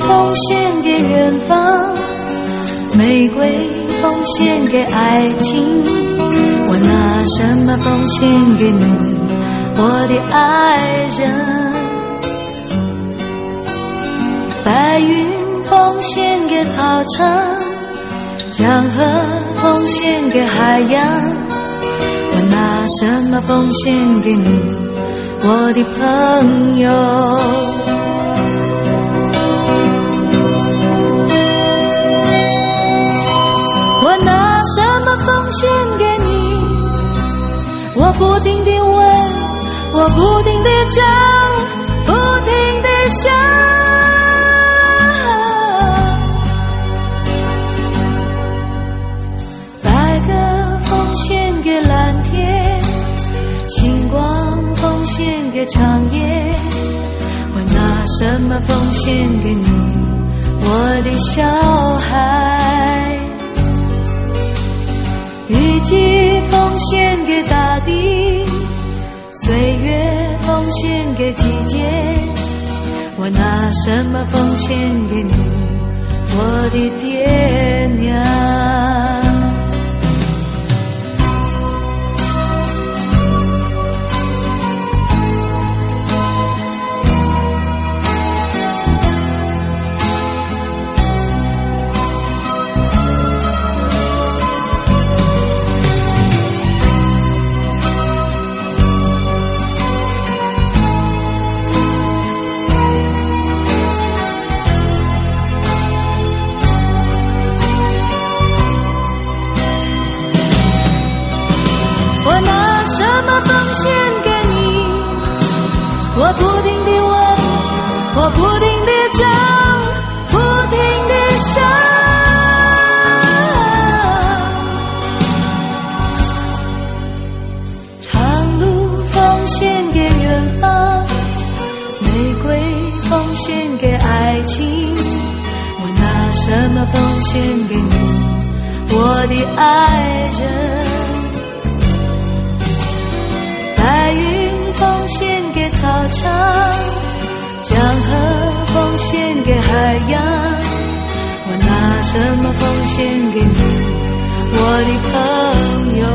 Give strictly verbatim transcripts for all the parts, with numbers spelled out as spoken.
奉献给远方，玫瑰奉献给爱情，我拿什么奉献给你，我的爱人？白云奉献给草场，江河奉献给海洋，我拿什么奉献给你，我的朋友？我拿什么奉献给你？我不停地问，我不停地找，不停地想。白鸽奉献给蓝天，星光奉献给长夜，我拿什么奉献给你，我的小孩？雨季奉献给大地，岁月奉献给季节，我拿什么奉献给你，我的爹娘？我不停地问，我不停地找，不停地想。长路奉献给远方，玫瑰奉献给爱情，我拿什么奉献给你，我的爱人？白云奉献给草场，江河奉献给海洋，我拿什么奉献给你，我的朋友？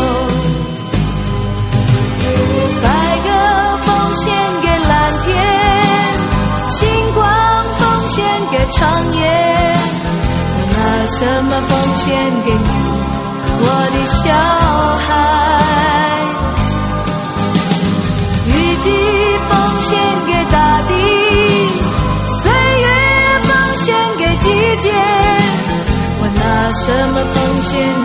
白鸽奉献给蓝天，星光奉献给长夜，我拿什么奉献给你，我的小孩？雨季奉献给大地，岁月奉献给季节，我拿什么奉献